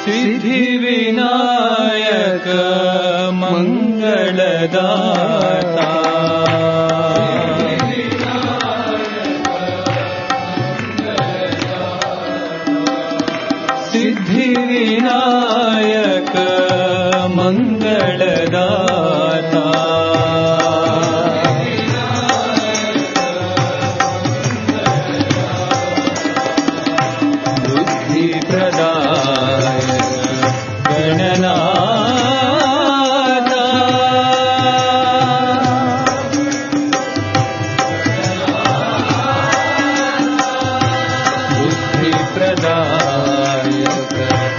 सिद्धिविनायक मंगलदाता सिद्धिविनायक मंगलदाता बुद्धि प्रदाय गणनाथा बुद्धि प्रदायक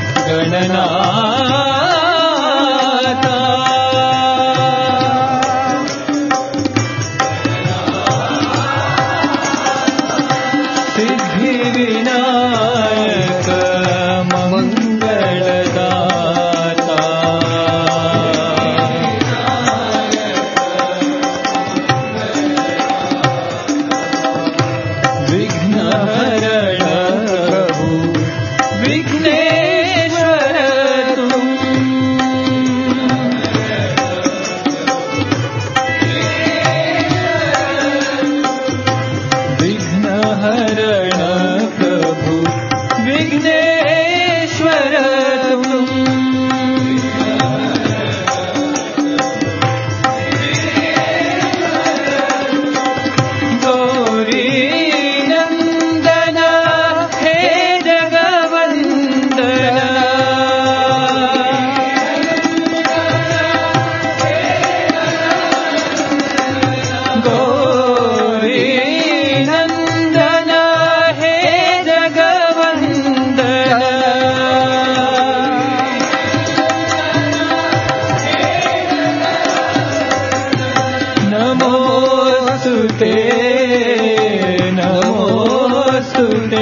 गणनाथा सिद्धिविनायक मंगलदाता विघ्नहरण प्रभु विघ्नेश्वर तुम विघ्नहरण प्रभु विघ्नेश्वर तुम गौरी नंदन हे जगवंदन गौरी नंदन हे जगवंदन नमोस्तुते नमोस्तुते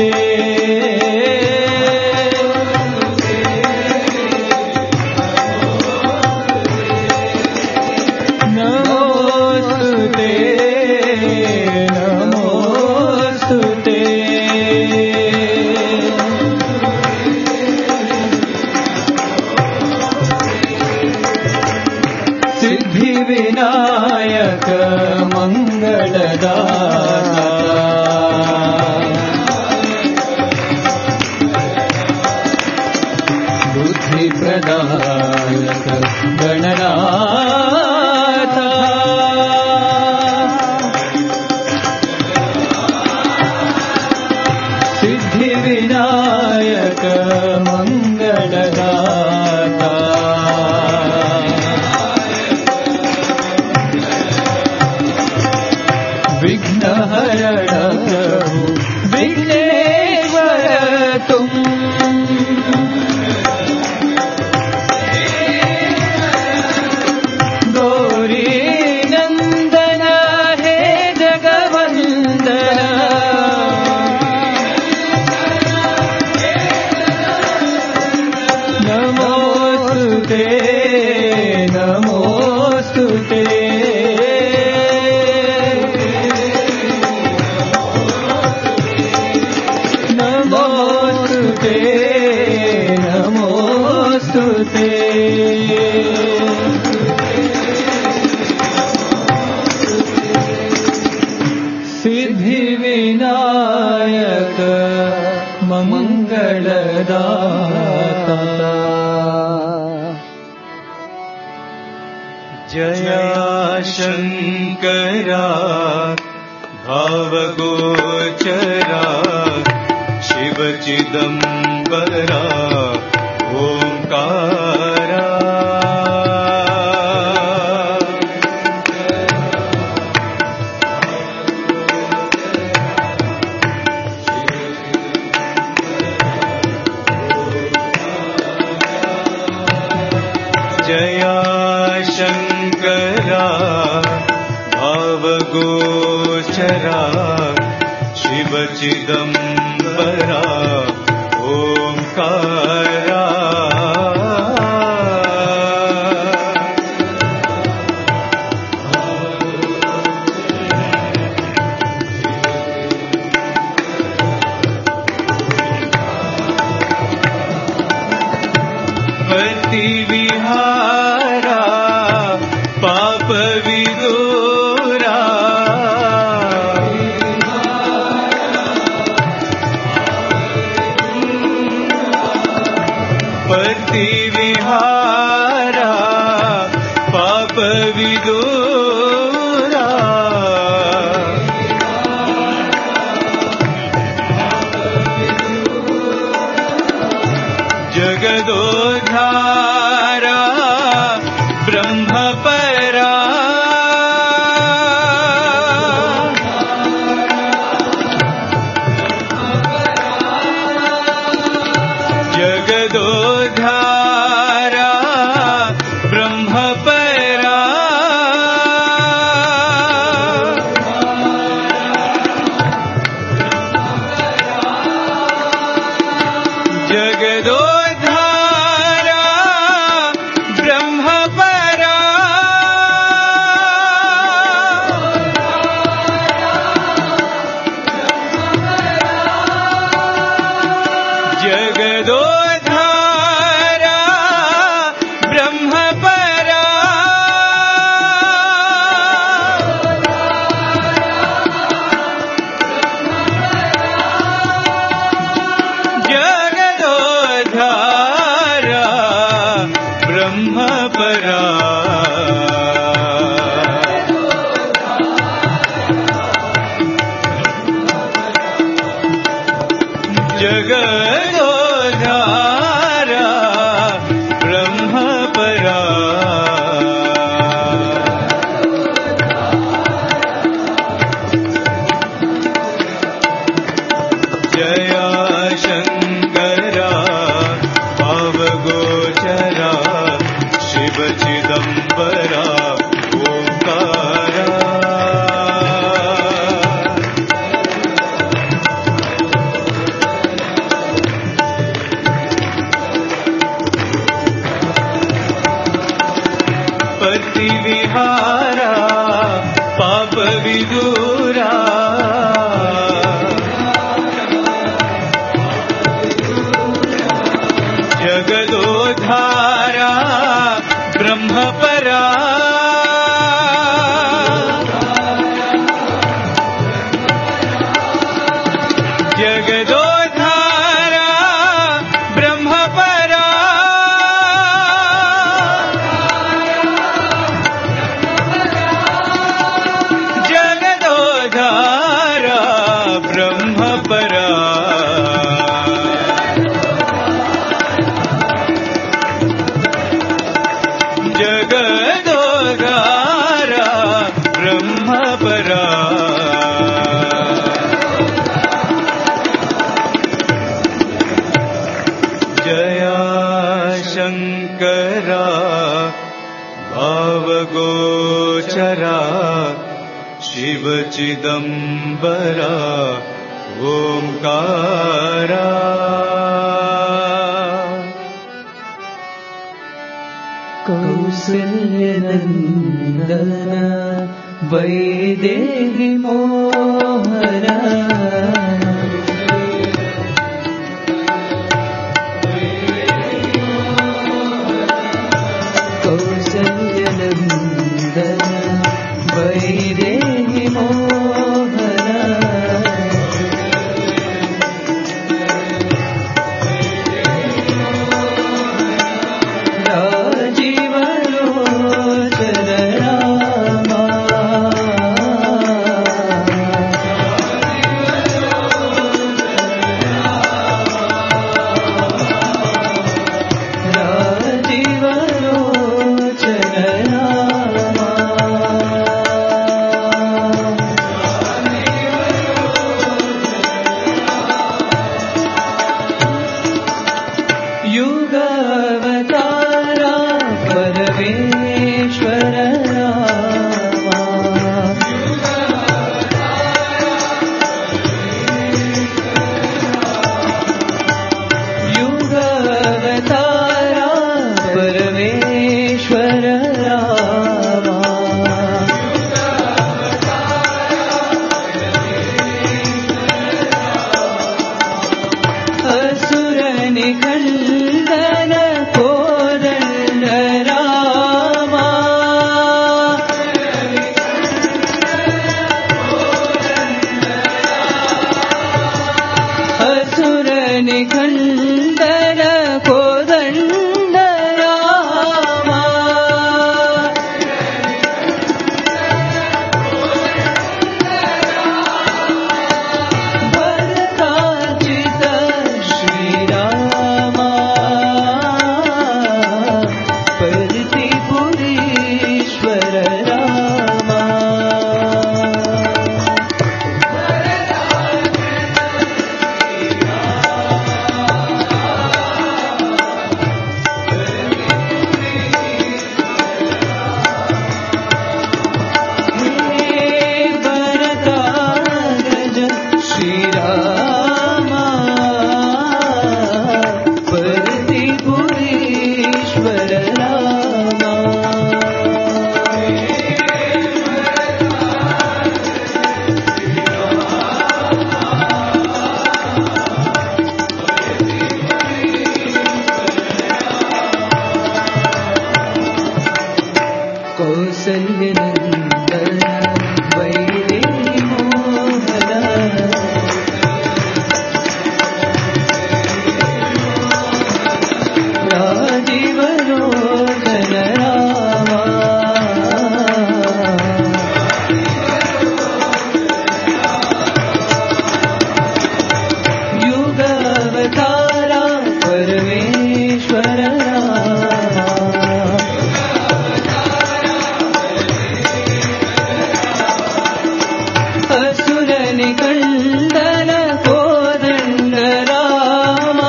नमोस्तुते नमोस्तुते सिद्धिविनायक मंगलदाता बुद्धि प्रदायक गणनाथा सिद्धिविनायक मंगलदाता विघ्नहरण प्रभु विघ्नेश्वर तुम गौरी नंदन हे जगवंदन नमोस्तुते नमोस्तुते नमोस्तुते नमोस्तुते सिद्धिविनायक मंगलदाता जया शंकरा भावगोचरा शिव चिदंबरा ओंकारा जया शंकरा भावगोचरा शिव चिदंबरा ओंकारा विहारा पाप विदूरा पति विहारा पाप विदूरा जगदोद्धारा ब्रह्मपरा जगदोद्धारा ब्रह्मपरा जगदोद्धारा ब्रह्मपरा जगदोद्धारा ब्रह्मपरा जगदोद्धारा ब्रह्मपरा जगदोद्धारा ब्रह्मपरा जया शंकरा भावगोचरा शिव चिदंबरा ओंकारा पति विहारा पाप विदूरा जगदोद्धारा ब्रह्मपरा जगदोद्धारा ब्रह्मपरा जगदोद्धारा ब्रह्मपरा जगदोद्धारा ब्रह्मपरा जया शंकरा भावगोचरा शिव चिदंबरा ओंकारा कौसल्यनन्दन वैदेहि मोहना कौसल्यनन्दन वैदेहि मोहना राजीवलोचन रामा निखण्डन कोदण्ड रामा भरतार्चित श्रीरामा परितिपुरीश्वर रामा कौसल्यनन्दन वैदेही मोहन राजीवलोचन रामा युगावतारा परमेश्वर निकण्डन कोदण्ड रामा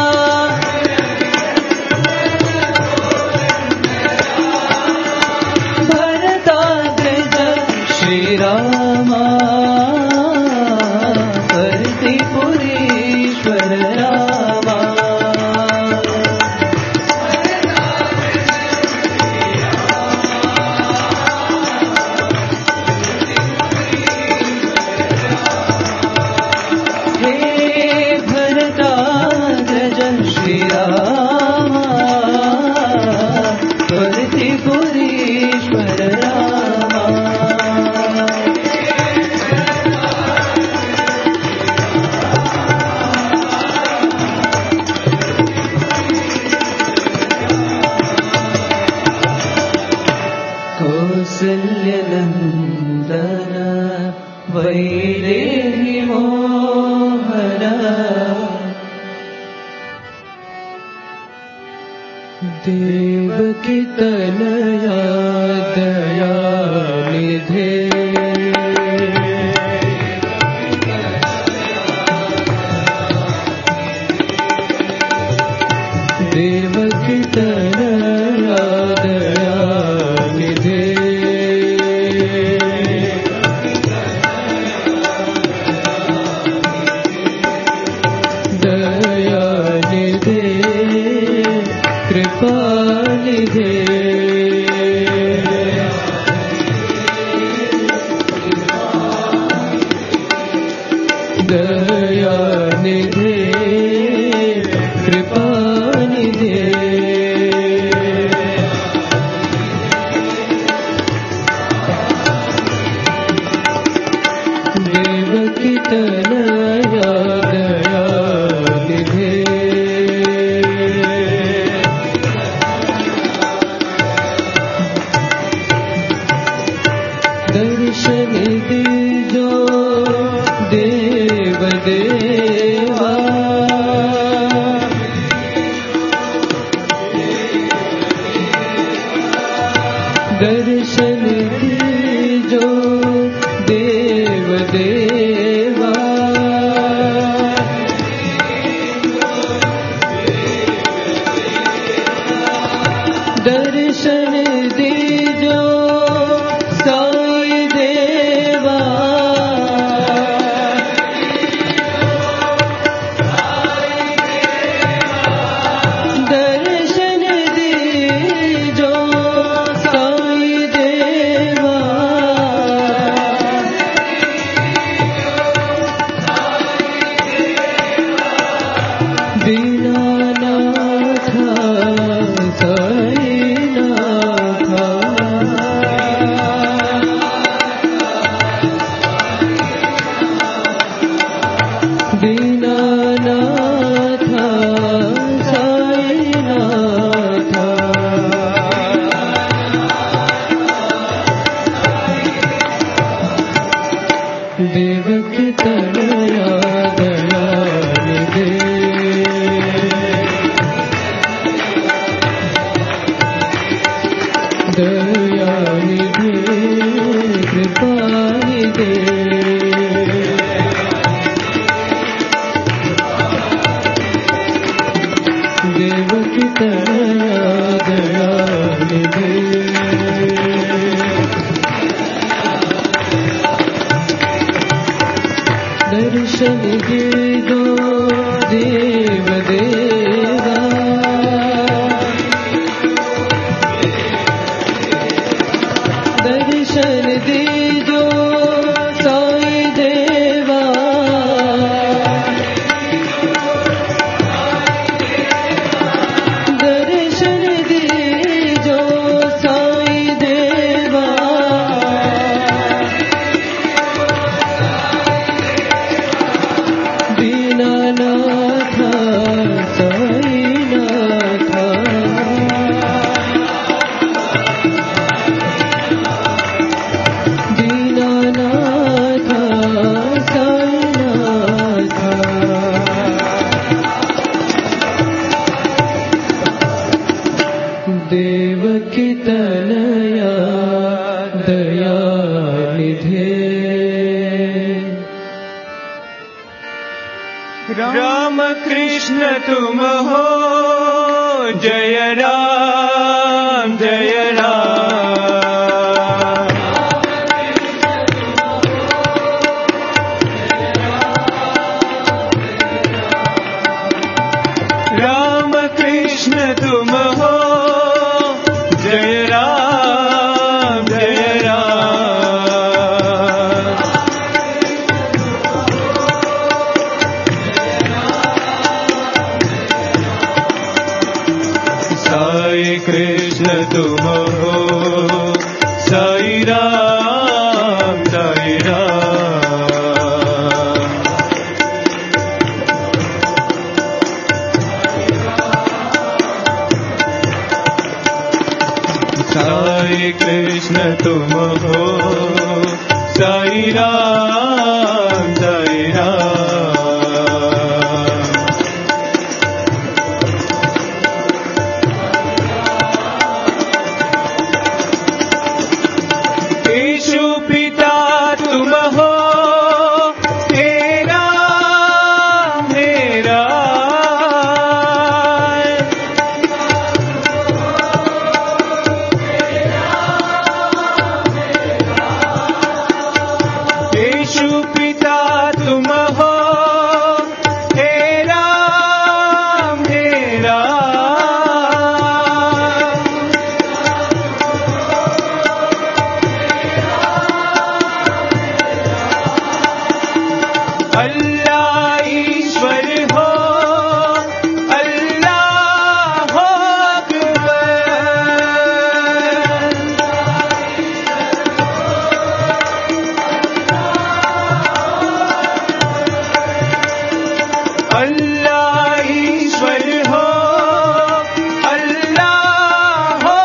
भरताग्रज श्रीरामा परितिपुरीश्वर रामा श्रीरामा परितिपुरीश्वर रामा कौसल्यनन्दन वैदेही मोहन देवकी तनया दयानिधे देवकी तनया दयानिधे दयानिधे कृपानिधे दयानिधे कृपानिधे देवकी तनया दयानिधे दर्शन दीजो देव देवा राम कृष्ण तुम हो जय राम जय राम। राम कृष्ण तुम हो जय राम जय राम। साई कृष्ण तुम हो साई राम साई राम। साई कृष्ण तुम हो साई राम साई राम। ईशु पिता तुम हो तेरा मेरा। ईशु पिता तुम हो तेरा मेरा। अल्लाह ईश्वर हो अल्लाह हो अल्लाह ईश्वर हो अल्लाह हो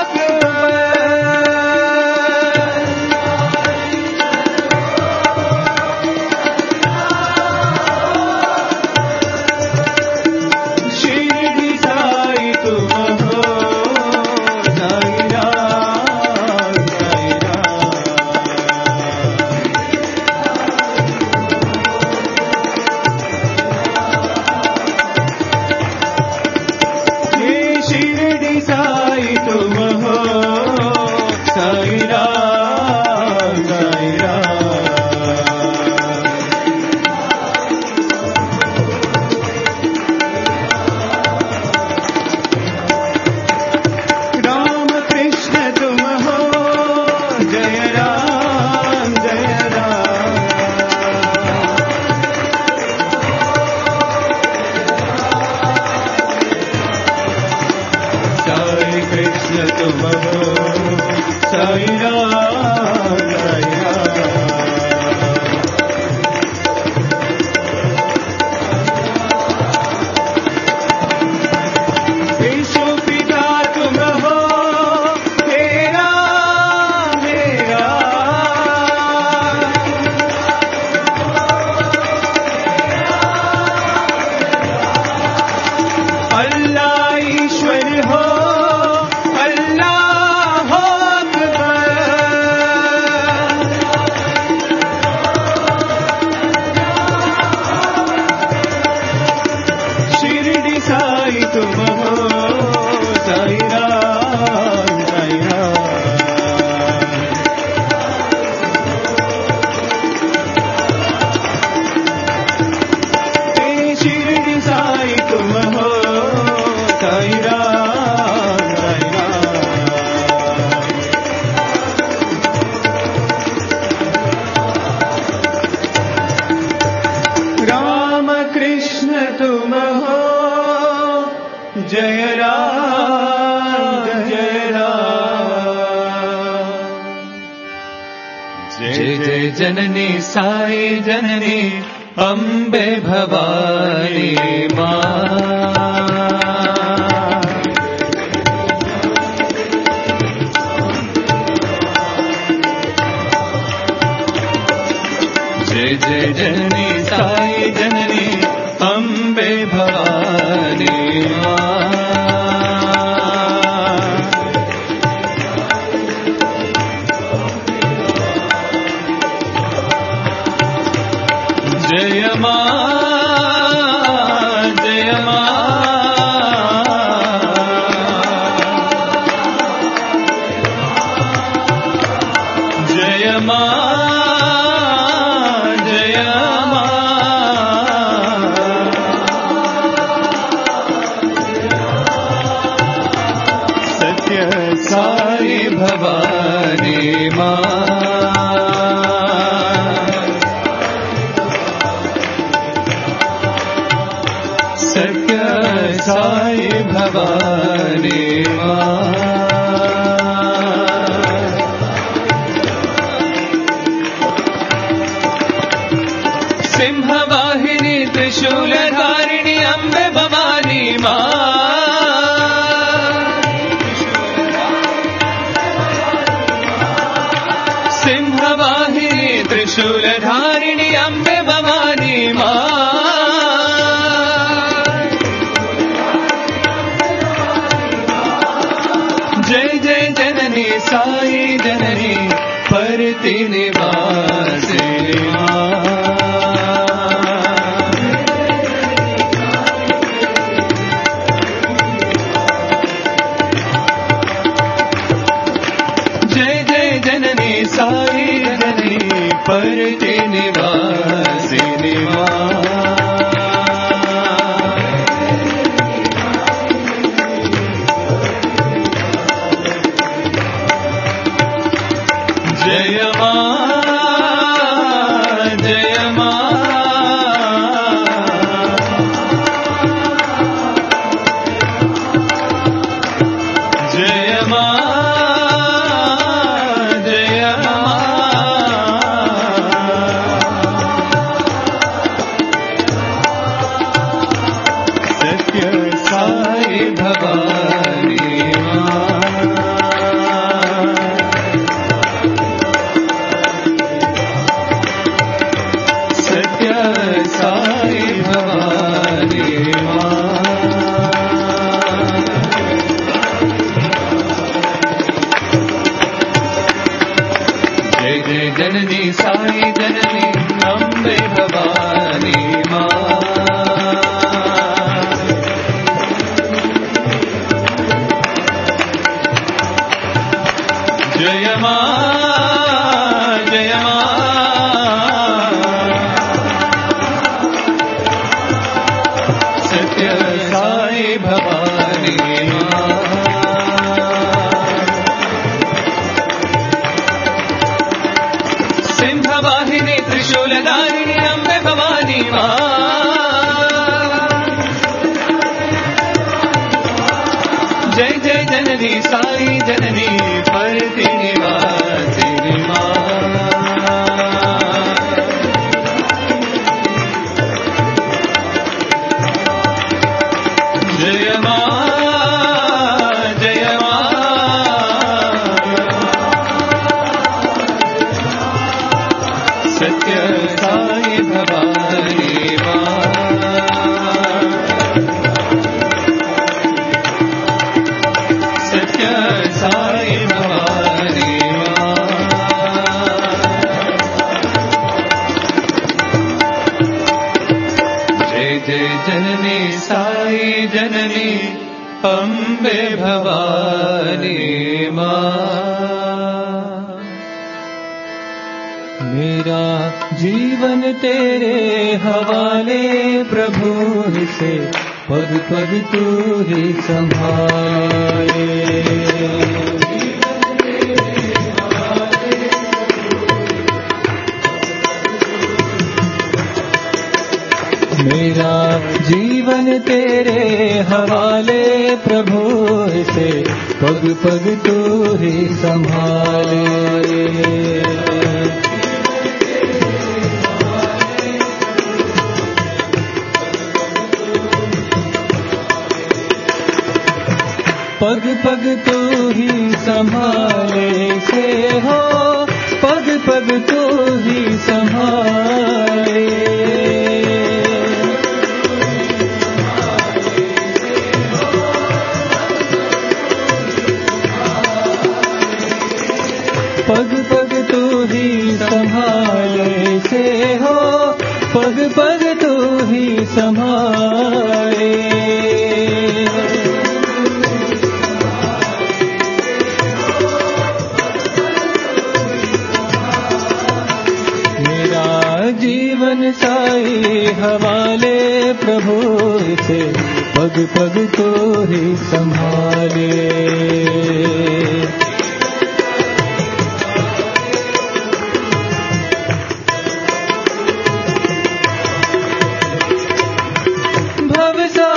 शिरडी साई तुम हो साई राम साई राम। हे शिरडी साई तुम हो साई राम साई राम। राम कृष्ण तुम हो जय राम जय राम। साई कृष्ण तुम हो साई राम साई राम। ईशु पिता तुम हो तेरा मेरा। अल्लाह ईश्वर हो अल्लाह हो शिरडी साई तुम हो साई राम साई राम। हे शिरडी साई तुम हो साई राम साई राम। राम कृष्ण तुम हो जय राम जय राम। जय जय जननी साई जननी अम्बे भवानी माँ। जय जय जननी साई जननी अम्बे भवानी माँ। जय माँ सत्य साई भवानी मां। सिंहवाहिनी त्रिशूलधारिणी अम्बे भवानी मां। सिंहवाहिनी त्रिशूलधारिणी अम्बे भवानी मां। जय जय जननी साई जननी परति निवासिनी मां। साई जननी परति निवासिनी मां। जय मां जय मां। जय मां जननी साई जननी अम्बे भवानी मां। जय मां जय मां। सत्य साई भवानी मां। सिंहवाहिनी त्रिशूलधारिणी अम्बे भवानी मां। जय जय जननी साई जननी परति निवासिनी मां। जय मां जय मां। सत्य साई भवानी मां। सत्य साई भवानी मां। जय जय जननी साई जननी अम्बे भवानी मां। मेरा जीवन तेरे हवाले प्रभु से पग पग तू ही संभाले। मेरा जीवन तेरे हवाले प्रभु से पग पग तू ही संभाले। पग पग तू ही संभाले से हो, पग पग तू ही संभाले। पग पग तू ही संभाले से हो, पग पग तू ही संभाले। मेरा जीवन साई हवाले प्रभु से, पग पग तू ही संभाले। भवसागर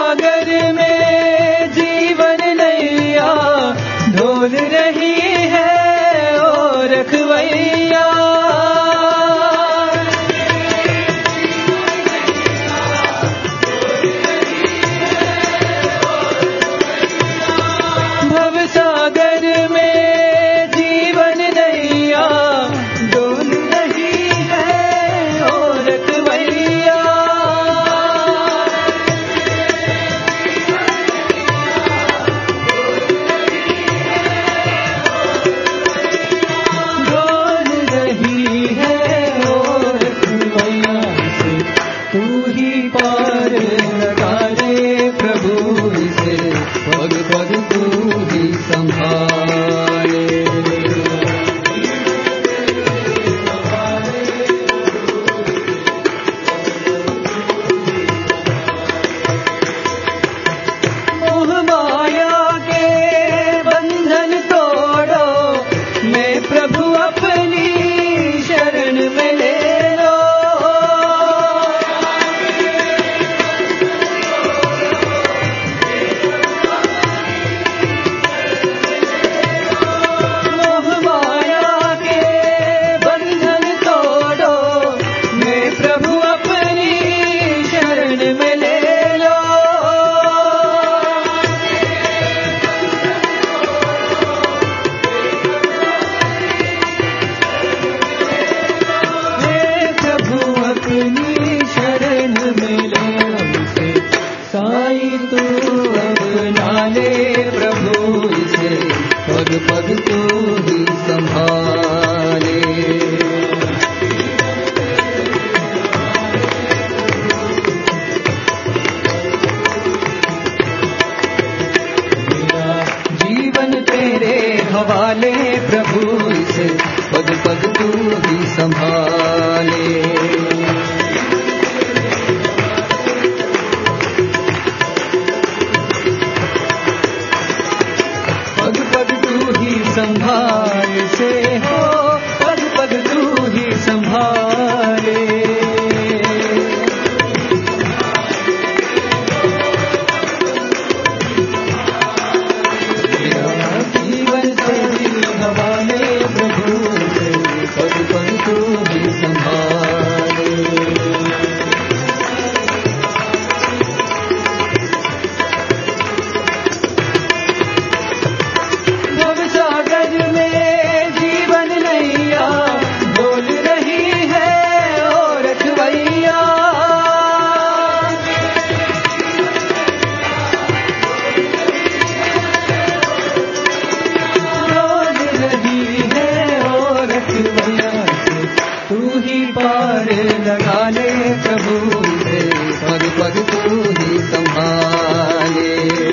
हवाले प्रभु इसे पग पग तू ही संभाले। हवाले प्रभु इसे पग पग तू ही संभाले। पग पग तू ही संभाल से हो, पग पग तू ही संभाले। लगा ले प्रभु से पग पग तू ही संभाले।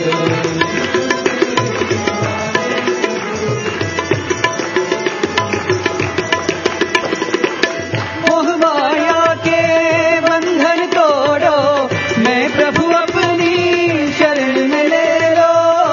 मोह माया के बंधन तोड़ो, मैं प्रभु अपनी शरण में ले लो।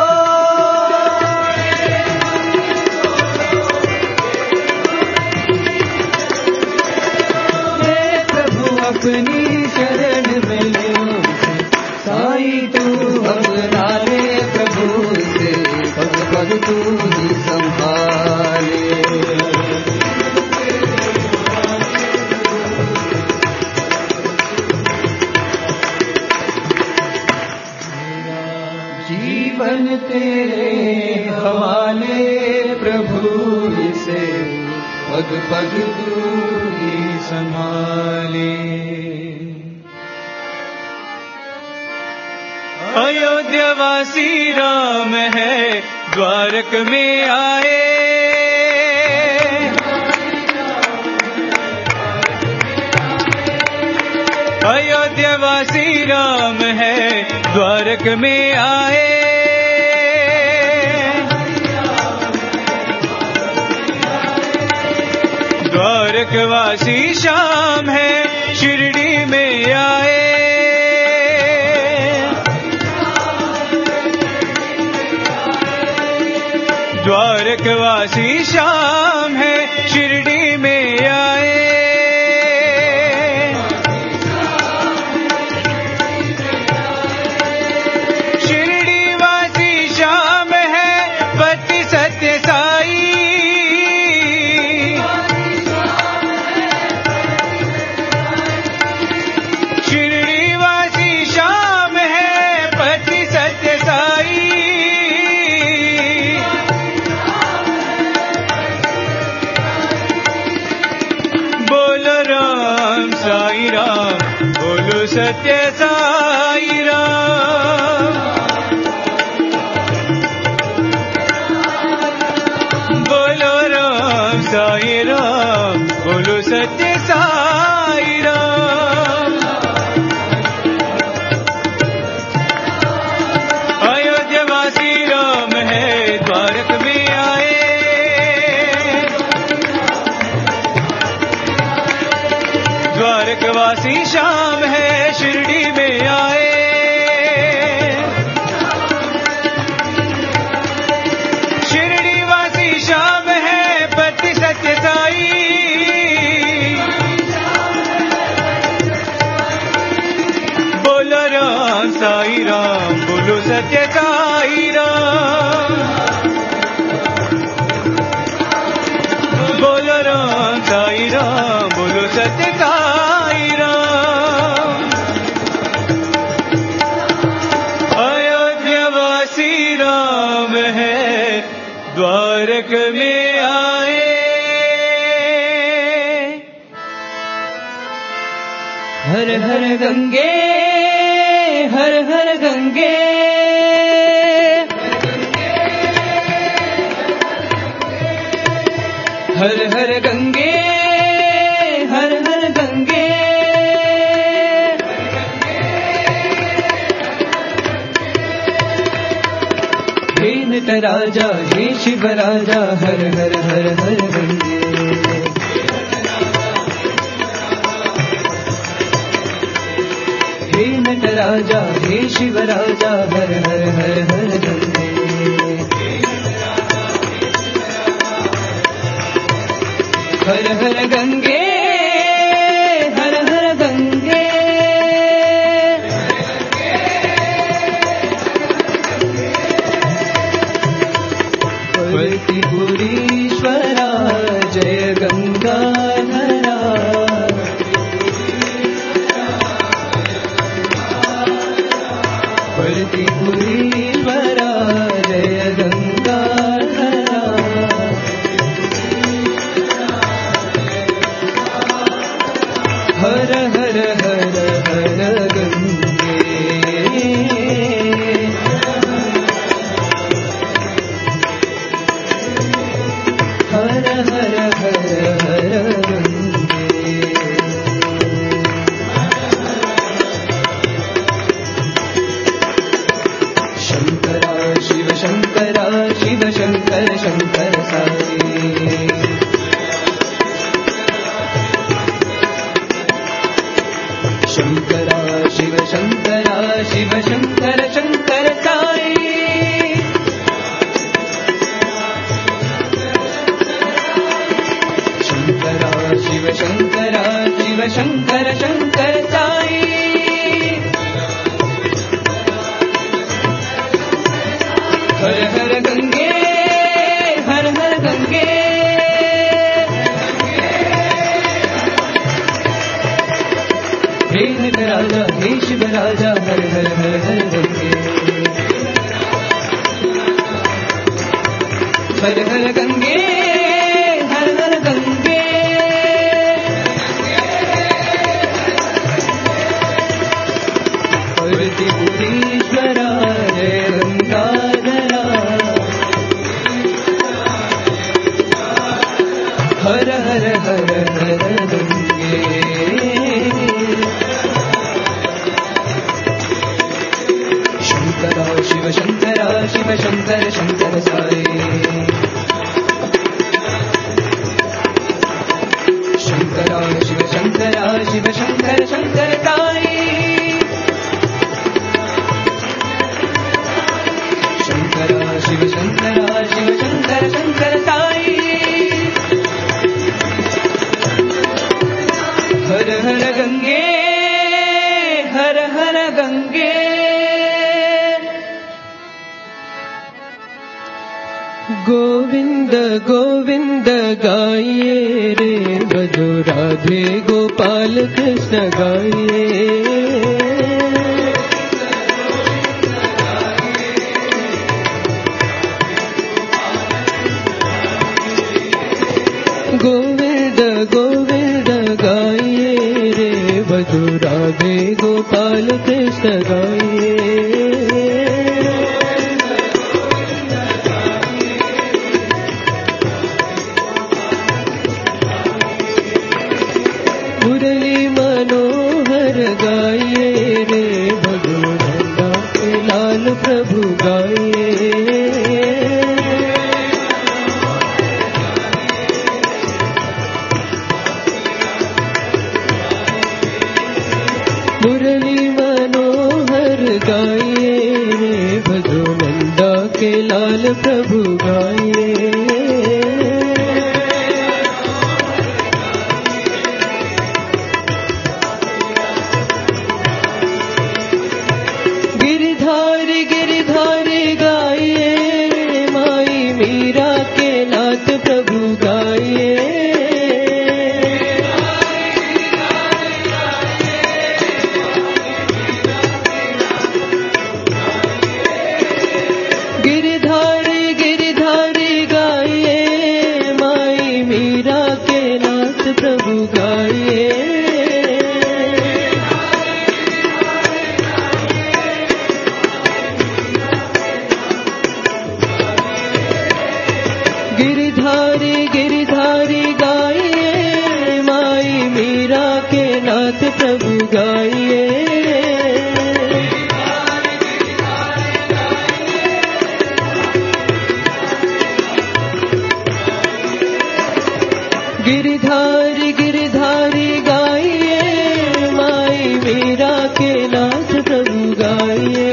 अपनी शरण में लो साई तू अपना ले प्रभु से पग पग तू ही संभाले। जीवन तेरे हवाले प्रभु इसे पग पग तू ही संभाले। अयोध्यावासी राम है द्वारक में आए। अयोध्यावासी राम है द्वारक में आए। द्वारकवासी श्याम है शिरडी में आए। द्वारकवासी श्याम है शिरडी में आए। शिरडी वासी श्याम है पति सत्य साई। शिरडी वासी श्याम है पति सत्य साई। साई राम बोलो सत्य साई राम। बोलो राम साई राम बोलो सत्य साई राम। अयोध्यावासी राम है द्वारक में आए। द्वारकवासी श्याम है शिरडी में आए। शिरडी वासी श्याम है पति सत्य साई। बोलो राम साई राम बोलो सत्य साई राम। बोलो राम साई राम बोलो सत्य साई राम। अयोध्यावासी राम है द्वारक में आए। हर हर गंगे हर हर गंगे नटराजा हे शिव राजा हर हर हर हर गंगे। हे नटराजा हे शिव राजा हर हर हर हर गंगे। हर हर गंगे हर हर गंगे। त्रिपुरीश्वरा जय गंगाधरा। त्रिपुरीश्वरा जय गंगाधरा। हर हर हर हर गंगे। हर हर हर हर गंगे। शंकरा शिव शंकरा शिव शंकर शंकर साई। शंकरा शिव शंकरा शिव शंकर शंकर साई। शंकरा शिव शंकरा शिव शंकर शंकर साई। हर हर गंगे हर हर गंगे। हे नटराजा हे शिव राजा हर हर हर हर गंगे। हर हर गंगे हर हर गंगे। त्रिपुरीश्वरा जय गंगाधरा। हर हर हर हर गंगे। शंकरा शिव शंकरा शिव शंकर शंकर साई। शंकरा शिव शंकरा शिव शंकर शंकर साई। शंकरा शिव शंकरा शिव शंकर शंकर साई। हर हर गंगे हर हर गंगे। गोविंद गोविंद गाइए रे बधु राधे गोपाल कृष्ण गाइए। गोविंद गोविंद गाइए रे बधु राधे गोपाल कृष्ण गाइए। मुरली मनोहर गाइए रे बधु नंदा के लाल प्रभु गाइए। मुरली मनोहर गाइए रे भजो नंदा के लाल प्रभु गाइए। गिरधारी गिरधारी गाइए माई मीरा के नाथ प्रभु गाइए। गिरधारी गिरधारी गाइए माई मीरा के नाथ प्रभु गाइए। गिरधारी गिरधारी गाइए माई मीरा के नाथ प्रभु गाइए। गिरधारी गिरधारी गाइए, माई मीरा के नाथ प्रभु गाइए।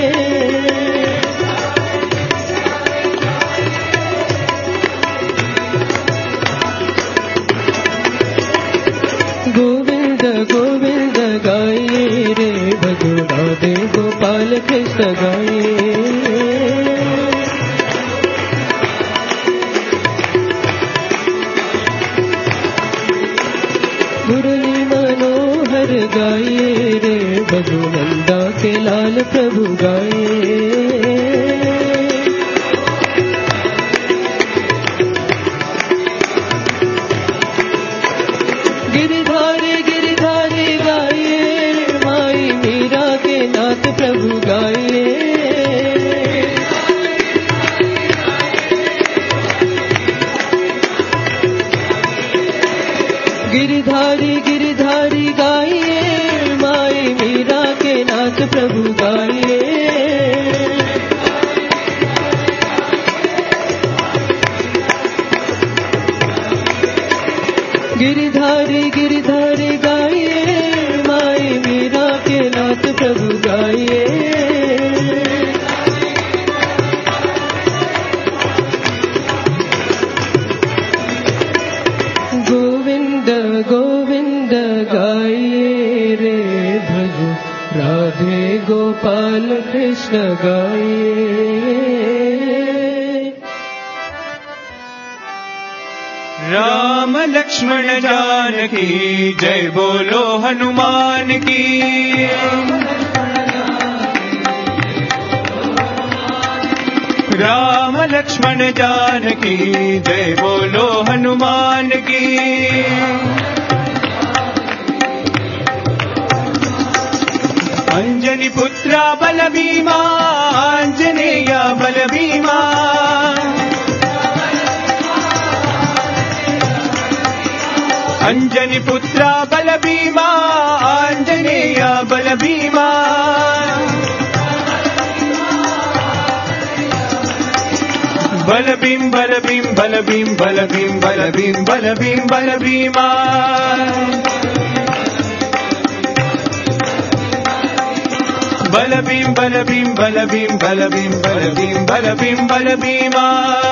गोविंद गोविंद गाइए रे भजो राधे गोपाल कृष्ण गाइए। मुरली मनोहर गाइए रे भजो नंदा के लाल प्रभु गाइए। गिरधारी गिरधारी गाइए, माई मीरा के नाथ प्रभु गाइए। गिरधारी गिरधारी गाइए, माई मीरा के नाथ प्रभु गाइए। गिरधारी गिरधारी गाइए, माई मीरा के नाथ प्रभु गाइए। गोविंद गोविंद गाइए रे भजो राधे गोपाल कृष्ण गाइए। राम लक्ष्मण जानकी जय बोलो हनुमान की। राम लक्ष्मण जानकी जय बोलो हनुमान की। अंजनी पुत्रा बल भीमा, आंजनेय बल भीमा। अंजनी पुत्रा बल भीमा, आंजनेय बल भीमा। बल भीम बल भीम बल भीम बल भीम बल भीम बल भीम बल भीमा। बल भीम बल भीम बल भीम बल भीम बल भीम बल भीम बल भीमा।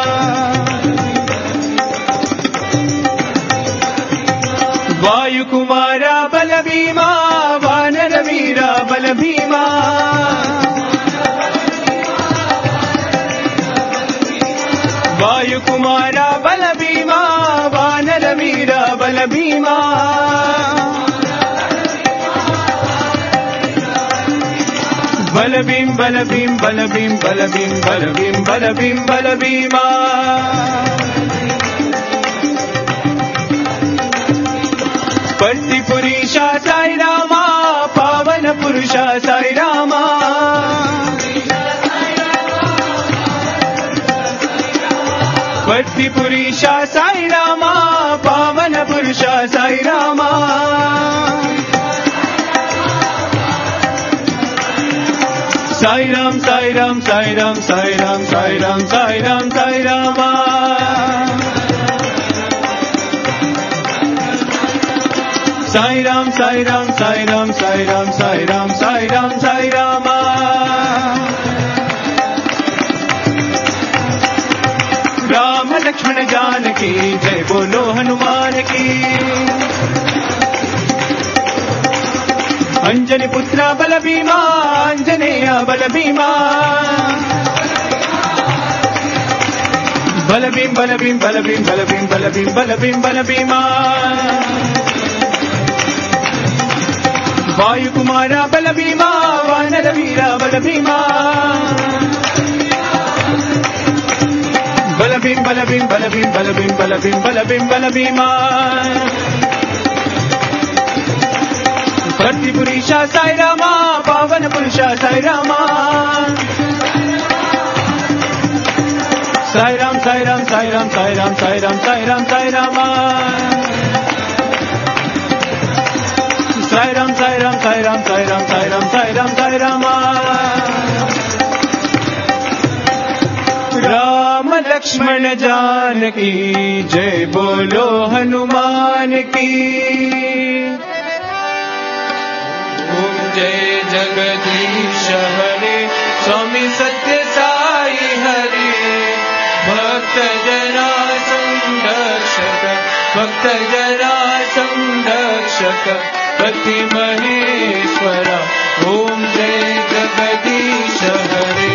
वायु कुमारा बल भीमा, वानर वीरा बल भीमा। वायु कुमारा बल भीमा, वानर वीरा बल भीमा। बल भीम बल भीम बल भीम बल भीम बल भीम बल भीम बल भीमा। पट्टी पुरुषा साई रामा, पावन पुरुषा साई रामा। पट्टी पुरुषा साई रामा, पावन पुरुषा साई रामा। साई राम साई राम साई राम साई राम साई राम साई राम साई रामा। साई राम साई राम साई राम साई राम साई राम साई राम साई रामा। राम लक्ष्मण जानकी जय बोलो हनुमान की। अंजनी पुत्रा बल भीमा, आंजनेय बल भीमा। बल भीम बल भीम बल भीम बल भीम बल भीम बल भीम बल भीमा। वायु कुमारा बल भीमा, वानर वीरा बल भीमा। बल भीम बल भीम बल भीम बल भीम बल भीम बल भीम बल भीमा। पट्टी पुरुषा साई रामा, पावन पुरुषा साई रामा। साई राम साई राम साई राम साई राम साई राम साई राम साई रामा। साई राम साई राम साई राम साई राम साई राम साई राम साई रामा। राम लक्ष्मण जानकी जय बोलो हनुमान की। ओम जय जगदीश हरे स्वामी सत्य साई हरे भक्त जना संरक्षक भक्त जना संरक्षक पति महेश्वरा ओम जय जगदीश हरे।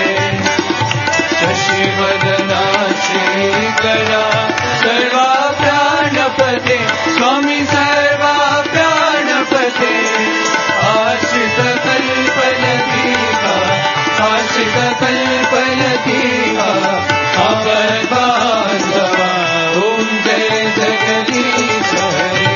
शशिवदना श्रीकरा सर्वा प्राणपते स्वामी सर्वा प्राणपते आश्रित कल्पलतिका आश्रित कल्पलतिका आपद्बान्धवा ओम जय जगदीश हरे।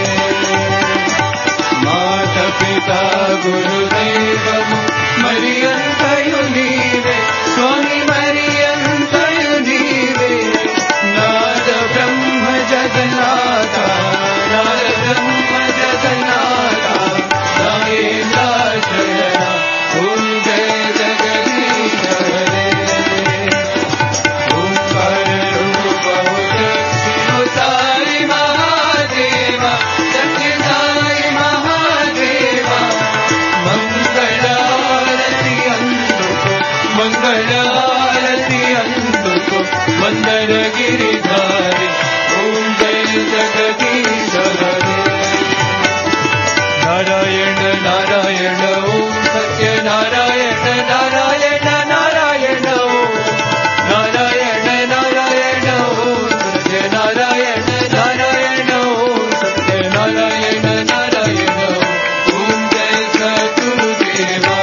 माता पिता गुरुदेव मरियंतयु नीवे स्वामी मरियंतयु नीवे नाद ब्रह्म जगन्नाथा नाद ब्रह्म जगन्नाथा नागेन्द्राश्रया ओम जय जगदीश हरे। ओंकार रूप शिव साई महादेवा सत्य साई महादेवा मंगलारति अंधुको मंगलारति अंधुको मंदर गिरिधारी ओम जय जगदीश हरे। नारायण नारायण ओम सत्य नारायण नारायण नारायण ओम नारायण नारायण ओम सत्य नारायण नारायण ओम सत्य नारायण नारायण ओम जय सद्गुरुदेवा।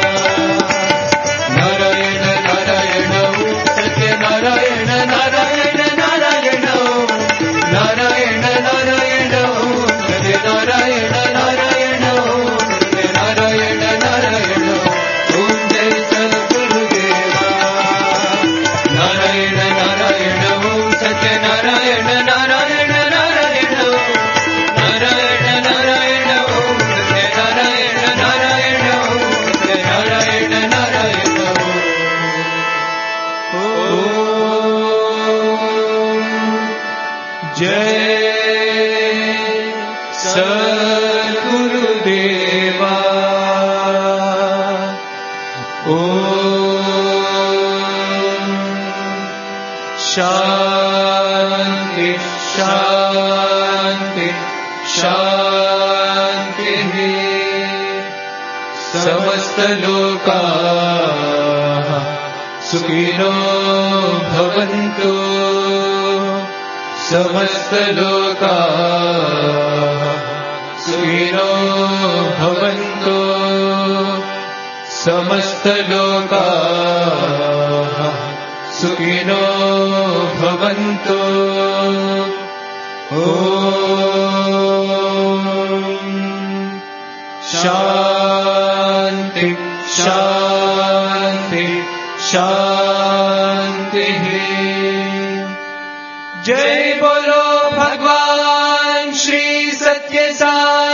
नारायण नारायण ओम सत्य नारायण नारायण नारायण ओम नारायण नारायण ओम सत्य नारायण नारायण ओम सत्य नारायण नारायण ओम जय सद्गुरुदेवा। नारायण नारायण ओम सत्य नारायण नारायण नारायण ओम नारायण नारायण ओम सत्य नारायण नारायण ओम सत्य नारायण नारायण ओम जय सद्गुरुदेवा। ओम शांति शांति शांति। समस्त लोकाः सुखिनो भवन्तु समस्त लोकाः सुखिनो भवन्तु समस्त लोकाः सुखिनो भवन्तु। ओम शांति शांति शांति। जय बोलो भगवान श्री सत्य साई